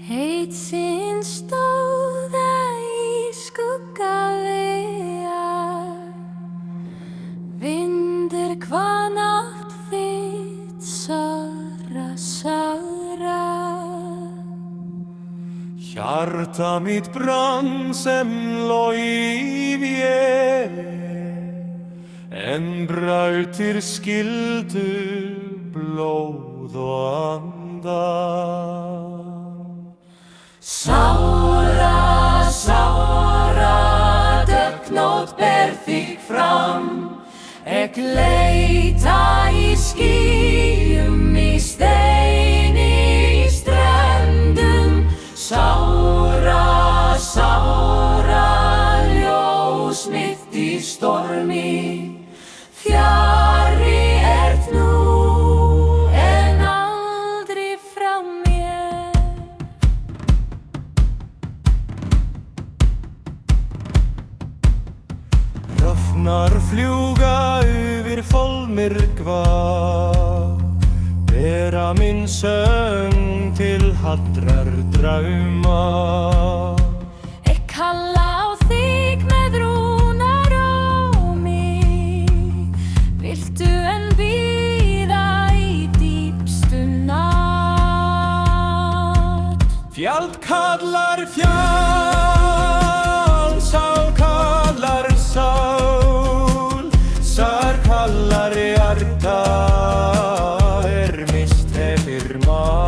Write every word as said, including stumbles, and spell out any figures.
Heit sinn stóða í skugga vegar, vindur hvað nátt þitt sára, sára. Hjarta mitt brann sem låg í vél, en brautir skildu blóð og anda. Sára, sára, dögnótt ber þig fram, ek leita í skýjum, í steini, í ströndum. Sára, sára, ljós mitt í stormi, fjarri ert nú en aldrei frá mér. Röfnar fljúga yfir fólmyrkva, bera minn söng til hallrar drauma. Ek kalla á þig með rúnarómi, viltu enn bíða í dýpstu nátt? Fjall kallar fjall, sál kallar sál, sár kallar hjarta, er mist hefir mat.